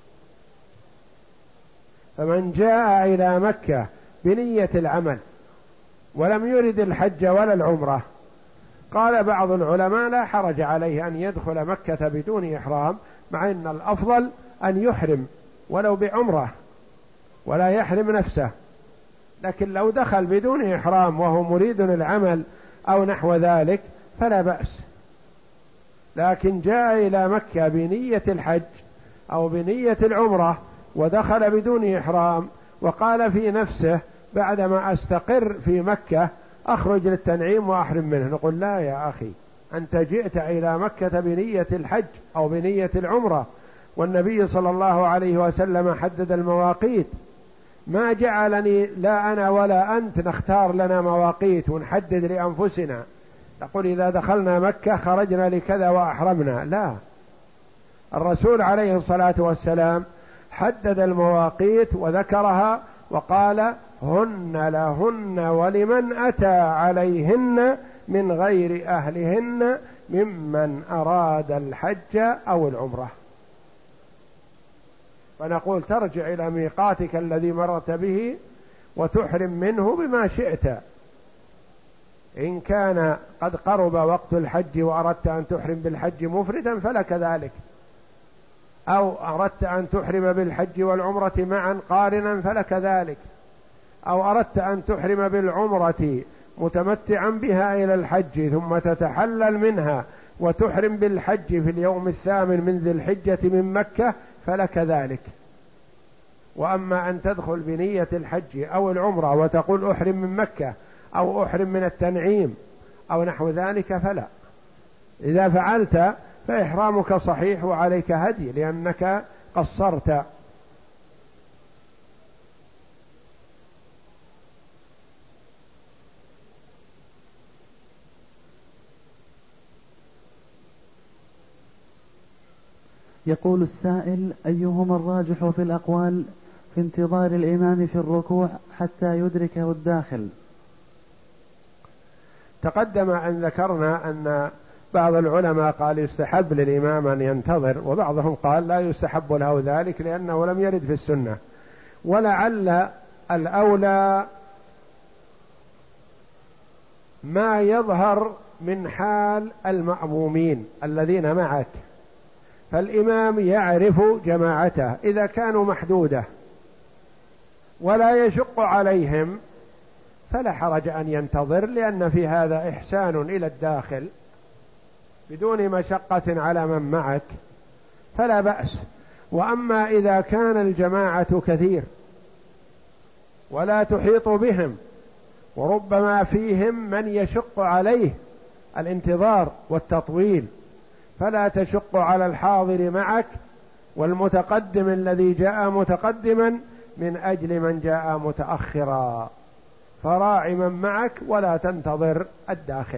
فمن جاء إلى مكة بنية العمل ولم يرد الحج ولا العمرة، قال بعض العلماء لا حرج عليه أن يدخل مكة بدون إحرام، مع أن الأفضل أن يحرم ولو بعمرة ولا يحرم نفسه، لكن لو دخل بدون إحرام وهو مريد العمل أو نحو ذلك فلا بأس. لكن جاء إلى مكة بنية الحج أو بنية العمرة ودخل بدون إحرام وقال في نفسه بعدما أستقر في مكة أخرج للتنعيم وأحرم منه، نقول لا يا أخي، أنت جئت إلى مكة بنية الحج أو بنية العمرة، والنبي صلى الله عليه وسلم حدد المواقيت، ما جعلني لا أنا ولا أنت نختار لنا مواقيت ونحدد لأنفسنا نقول إذا دخلنا مكة خرجنا لكذا وأحرمنا، لا، الرسول عليه الصلاة والسلام حدد المواقيت وذكرها وقال: هن لهن ولمن أتى عليهن من غير أهلهن ممن أراد الحج أو العمرة. فنقول ترجع إلى ميقاتك الذي مرت به وتحرم منه بما شئت. إن كان قد قرب وقت الحج وأردت أن تحرم بالحج مفردا فلك ذلك، أو أردت أن تحرم بالحج والعمرة معا قارنا فلك ذلك، أو أردت أن تحرم بالعمرة متمتعا بها إلى الحج ثم تتحلل منها وتحرم بالحج في اليوم الثامن من ذي الحجة من مكة فلك ذلك. وأما أن تدخل بنية الحج أو العمرة وتقول أحرم من مكة أو أحرم من التنعيم أو نحو ذلك فلا. إذا فعلت فإحرامك صحيح وعليك هدي لأنك قصرت. يقول السائل: أيهما الراجح في الأقوال في انتظار الإمام في الركوع حتى يدركه الداخل؟ تقدم أن ذكرنا أن بعض العلماء قال يستحب للإمام أن ينتظر، وبعضهم قال لا يستحب له ذلك لأنه لم يرد في السنة. ولعل الأولى ما يظهر من حال المأمومين الذين معك، فالإمام يعرف جماعته إذا كانوا محدودة ولا يشق عليهم فلا حرج أن ينتظر، لأن في هذا إحسان إلى الداخل بدون مشقة على من معك فلا بأس. وأما إذا كان الجماعة كثير ولا تحيط بهم وربما فيهم من يشق عليه الانتظار والتطويل، فلا تشق على الحاضر معك والمتقدم الذي جاء متقدما من أجل من جاء متأخرا، فراعي من معك ولا تنتظر الداخل.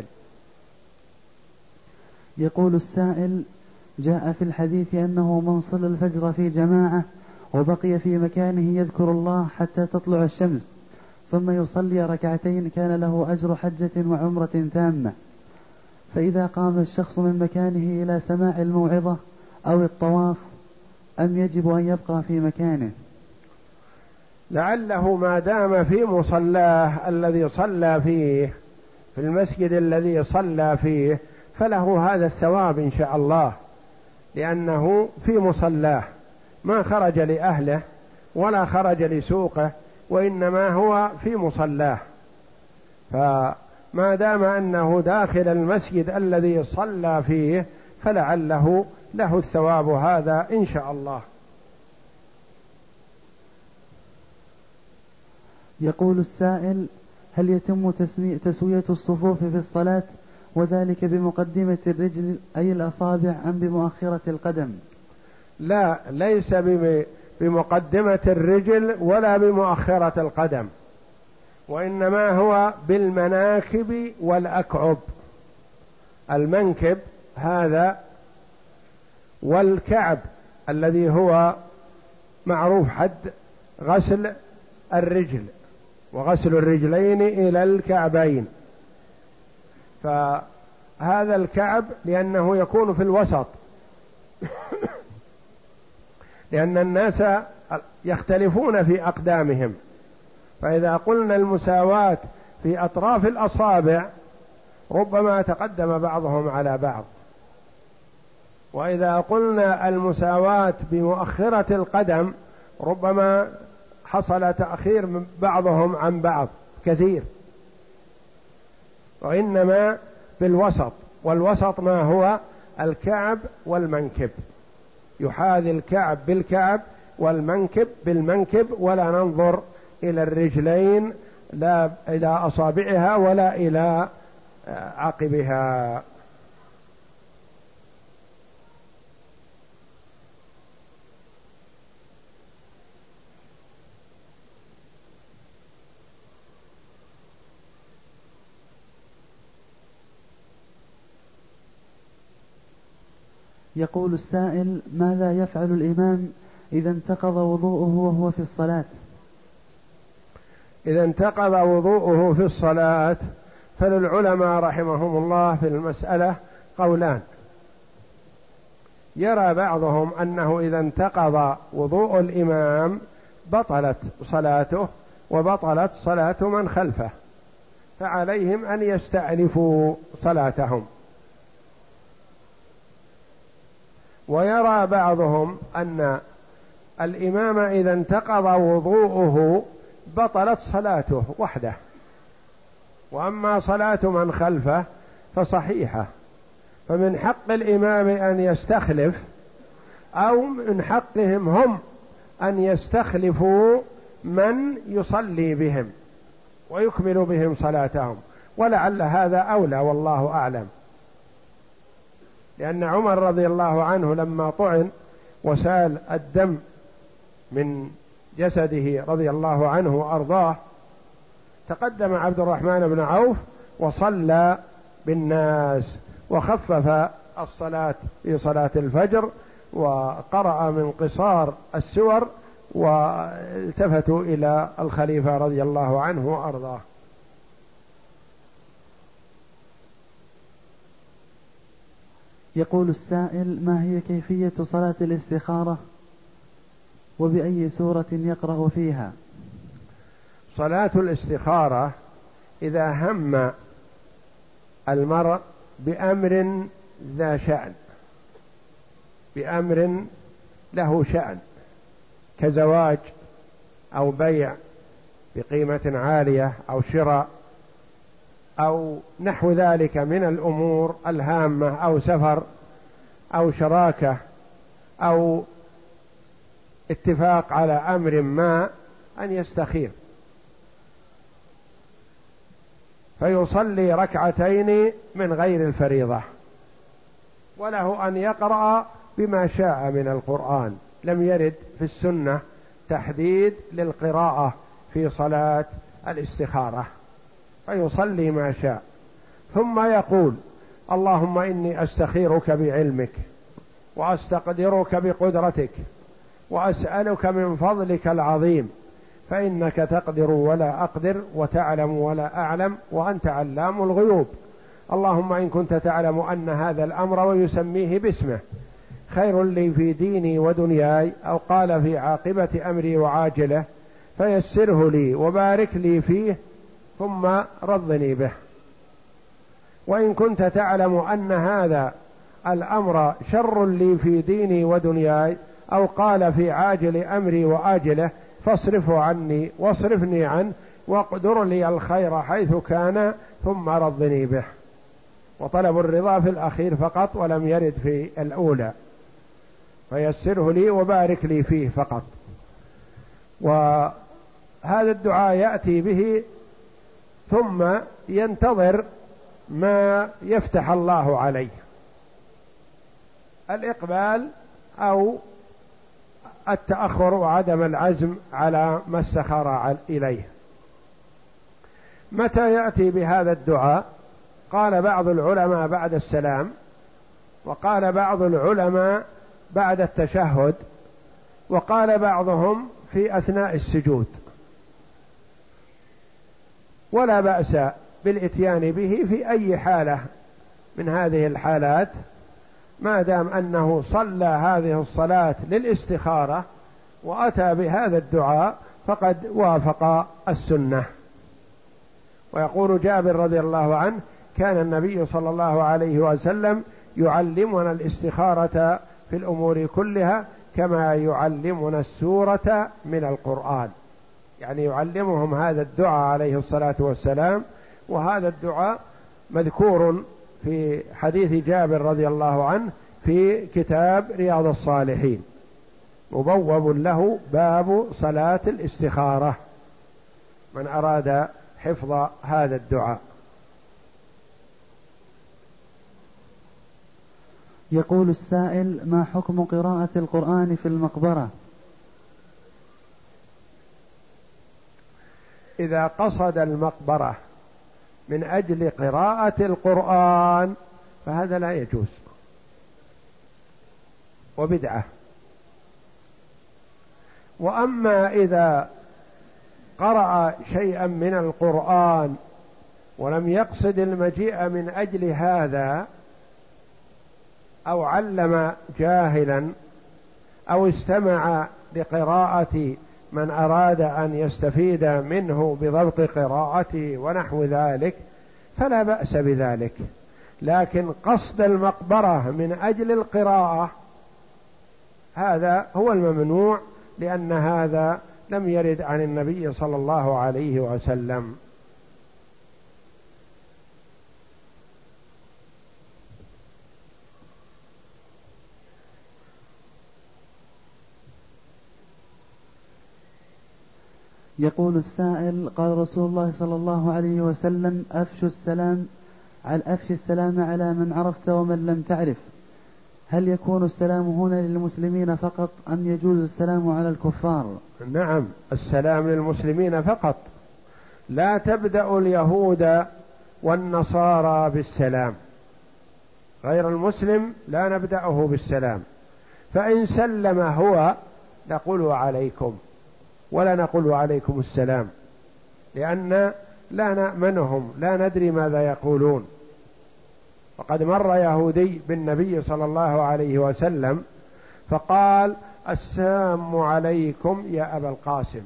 يقول السائل: جاء في الحديث أنه من صلى الفجر في جماعة وبقي في مكانه يذكر الله حتى تطلع الشمس ثم يصلي ركعتين كان له أجر حجة وعمرة تامة، فإذا قام الشخص من مكانه إلى سماع الموعظة أو الطواف أم يجب أن يبقى في مكانه؟ لعله ما دام في مصلاه الذي صلى فيه في المسجد الذي صلى فيه فله هذا الثواب إن شاء الله، لأنه في مصلاه ما خرج لأهله ولا خرج لسوقه، وإنما هو في مصلاه، فما دام أنه داخل المسجد الذي صلى فيه فلعله له الثواب هذا إن شاء الله. يقول السائل: هل يتم تسوية الصفوف في الصلاة وذلك بمقدمة الرجل أي الأصابع أم بمؤخرة القدم؟ لا، ليس بمقدمة الرجل ولا بمؤخرة القدم، وإنما هو بالمناكب والأكعب، المنكب هذا والكعب الذي هو معروف حد غسل الرجل وغسل الرجلين إلى الكعبين، فهذا الكعب لأنه يكون في الوسط لأن الناس يختلفون في أقدامهم، فإذا قلنا المساواة في أطراف الأصابع ربما تقدم بعضهم على بعض، وإذا قلنا المساواة بمؤخرة القدم ربما حصل تأخير من بعضهم عن بعض كثير، وإنما بالوسط، والوسط ما هو الكعب والمنكب، يحاذي الكعب بالكعب والمنكب بالمنكب، ولا ننظر إلى الرجلين لا إلى أصابعها ولا إلى عقبها. يقول السائل: ماذا يفعل الإمام إذا انتقض وضوءه وهو في الصلاة؟ إذا انتقض وضوءه في الصلاة فللعلماء رحمهم الله في المسألة قولان: يرى بعضهم أنه إذا انتقض وضوء الإمام بطلت صلاته وبطلت صلاة من خلفه، فعليهم أن يستأنفوا صلاتهم. ويرى بعضهم أن الإمام إذا انتقض وضوءه بطلت صلاته وحده، وأما صلاة من خلفه فصحيحة، فمن حق الإمام أن يستخلف، أو من حقهم هم أن يستخلفوا من يصلي بهم ويكمل بهم صلاتهم، ولعل هذا أولى والله أعلم. لأن عمر رضي الله عنه لما طعن وسال الدم من جسده رضي الله عنه وأرضاه، تقدم عبد الرحمن بن عوف وصلى بالناس وخفف الصلاة في صلاة الفجر، وقرأ من قصار السور، والتفتوا إلى الخليفة رضي الله عنه وأرضاه. يقول السائل: ما هي كيفية صلاة الاستخارة وبأي سورة يقرأ فيها؟ صلاة الاستخارة إذا هم المرء بأمر ذا شأن، بأمر له شأن كزواج أو بيع بقيمة عالية أو شراء أو نحو ذلك من الأمور الهامة، أو سفر أو شراكة أو اتفاق على أمر ما، أن يستخير فيصلي ركعتين من غير الفريضة، وله أن يقرأ بما شاء من القرآن. لم يرد في السنة تحديد للقراءة في صلاة الاستخارة، فيصلي ما شاء، ثم يقول: اللهم إني أستخيرك بعلمك وأستقدرك بقدرتك وأسألك من فضلك العظيم، فإنك تقدر ولا أقدر وتعلم ولا أعلم وأنت علام الغيوب. اللهم إن كنت تعلم أن هذا الأمر ويسميه باسمه خير لي في ديني ودنياي، أو قال في عاقبة أمري وعاجله، فيسره لي وبارك لي فيه ثم رضني به. وإن كنت تعلم أن هذا الأمر شر لي في ديني ودنياي، أو قال في عاجل أمري وآجله، فاصرفه عني واصرفني عنه واقدر لي الخير حيث كان ثم رضني به. وطلب الرضا في الأخير فقط، ولم يرد في الأولى، فيسره لي وبارك لي فيه فقط. وهذا الدعاء يأتي به ثم ينتظر ما يفتح الله عليه، الإقبال أو التأخر وعدم العزم على ما استخار إليه. متى يأتي بهذا الدعاء؟ قال بعض العلماء بعد السلام، وقال بعض العلماء بعد التشهد، وقال بعضهم في أثناء السجود، ولا بأس بالإتيان به في أي حالة من هذه الحالات، ما دام أنه صلى هذه الصلاة للاستخارة وأتى بهذا الدعاء فقد وافق السنة. ويقول جابر رضي الله عنه: كان النبي صلى الله عليه وسلم يعلمنا الاستخارة في الأمور كلها كما يعلمنا السورة من القرآن، يعني يعلمهم هذا الدعاء عليه الصلاة والسلام. وهذا الدعاء مذكور في حديث جابر رضي الله عنه في كتاب رياض الصالحين، مبوب له باب صلاة الاستخارة، من أراد حفظ هذا الدعاء. يقول السائل: ما حكم قراءة القرآن في المقبرة؟ إذا قصد المقبرة من أجل قراءة القرآن فهذا لا يجوز وبدعة. وأما إذا قرأ شيئا من القرآن ولم يقصد المجيء من أجل هذا، أو علم جاهلا أو استمع لقراءة من أراد أن يستفيد منه بضبط قراءته ونحو ذلك فلا بأس بذلك، لكن قصد المقبرة من أجل القراءة هذا هو الممنوع، لأن هذا لم يرد عن النبي صلى الله عليه وسلم. يقول السائل: قال رسول الله صلى الله عليه وسلم: أفشوا السلام على أفشي السلام على من عرفت ومن لم تعرف. هل يكون السلام هنا للمسلمين فقط أم يجوز السلام على الكفار؟ نعم، السلام للمسلمين فقط، لا تبدأ اليهود والنصارى بالسلام، غير المسلم لا نبدأه بالسلام، فإن سلم هو نقول عليكم ولا نقول عليكم السلام، لأن لا نأمنهم، لا ندري ماذا يقولون. وقد مر يهودي بالنبي صلى الله عليه وسلم فقال: السلام عليكم يا أبا القاسم،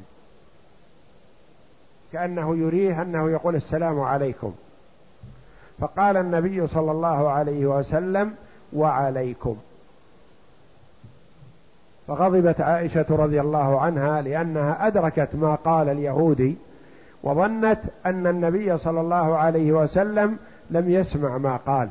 كأنه يريه أنه يقول السلام عليكم، فقال النبي صلى الله عليه وسلم: وعليكم. فغضبت عائشة رضي الله عنها لأنها أدركت ما قال اليهودي وظنت أن النبي صلى الله عليه وسلم لم يسمع ما قال،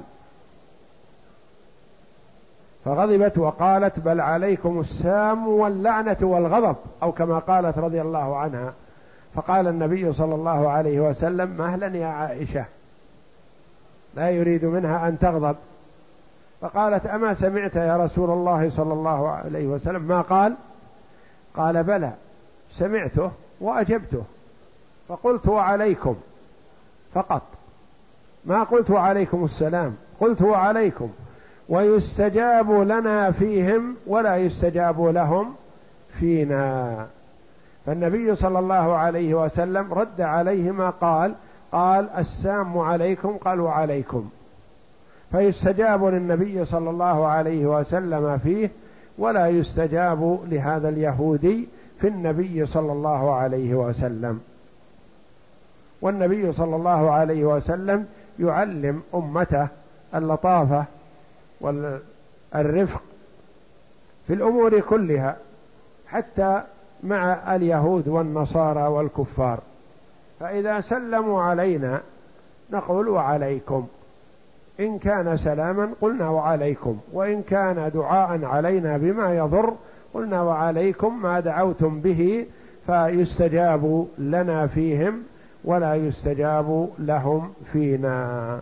فغضبت وقالت: بل عليكم السام واللعنة والغضب، أو كما قالت رضي الله عنها. فقال النبي صلى الله عليه وسلم: مهلا يا عائشة، لا يريد منها أن تغضب. فقالت: أما سمعت يا رسول الله صلى الله عليه وسلم ما قال؟ قال: بلى سمعته وأجبته، فقلت وعليكم فقط، ما قلت وعليكم السلام، قلت وعليكم، ويستجاب لنا فيهم ولا يستجاب لهم فينا. فالنبي صلى الله عليه وسلم رد عليه ما قال، قال: السام عليكم، قال: وعليكم، فيستجاب للنبي صلى الله عليه وسلم فيه ولا يستجاب لهذا اليهودي في النبي صلى الله عليه وسلم. والنبي صلى الله عليه وسلم يعلم أمته اللطافة والرفق في الأمور كلها، حتى مع اليهود والنصارى والكفار، فإذا سلموا علينا نقول وعليكم، إن كان سلاما قلنا وعليكم، وإن كان دعاء علينا بما يضر قلنا وعليكم ما دعوتم به، فيستجاب لنا فيهم ولا يستجاب لهم فينا.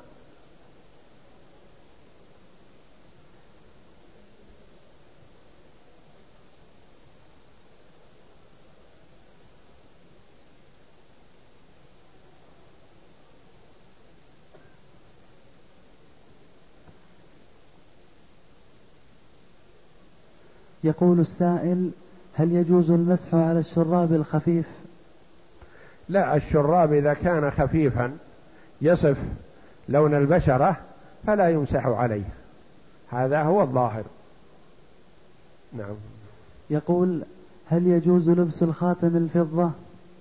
يقول السائل: هل يجوز المسح على الشراب الخفيف؟ لا، الشراب إذا كان خفيفا يصف لون البشرة فلا يمسح عليه، هذا هو الظاهر. نعم. يقول: هل يجوز لبس الخاتم الفضة؟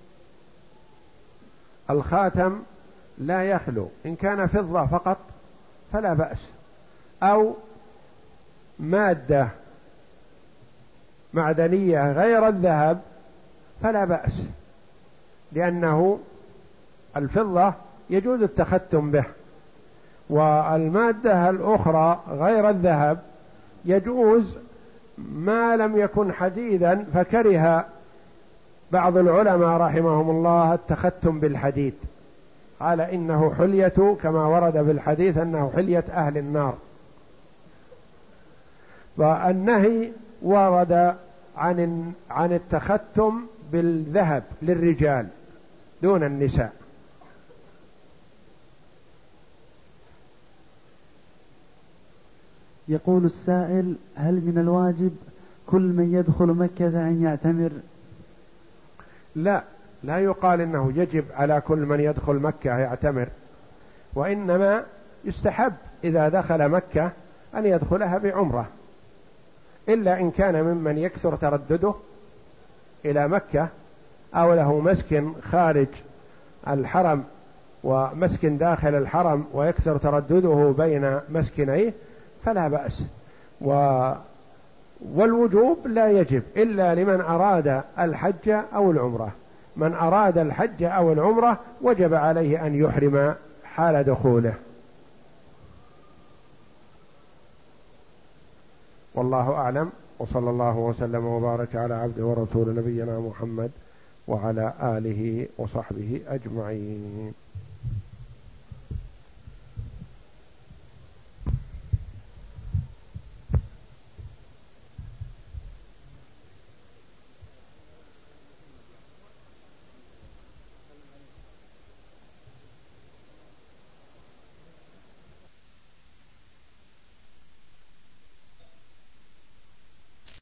الخاتم لا يخلو، إن كان فضة فقط فلا بأس، أو مادة معدنية غير الذهب فلا بأس، لأنه الفضة يجوز التختم به، والمادة الأخرى غير الذهب يجوز ما لم يكن حديدا، فكره بعض العلماء رحمهم الله التختم بالحديد، قال إنه حلية، كما ورد في الحديث أنه حلية أهل النار. والنهي ورد عن عن التختم بالذهب للرجال دون النساء. يقول السائل: هل من الواجب كل من يدخل مكة أن يعتمر؟ لا، لا يقال إنه يجب على كل من يدخل مكة يعتمر، وإنما يستحب إذا دخل مكة أن يدخلها بعمرة، إلا إن كان ممن يكثر تردده إلى مكة أو له مسكن خارج الحرم ومسكن داخل الحرم ويكثر تردده بين مسكنيه فلا بأس. و والوجوب لا يجب إلا لمن أراد الحج أو العمرة. من أراد الحج أو العمرة وجب عليه أن يحرم حال دخوله. والله أعلم، وصلى الله وسلم وبارك على عبده ورسول نبينا محمد وعلى آله وصحبه أجمعين.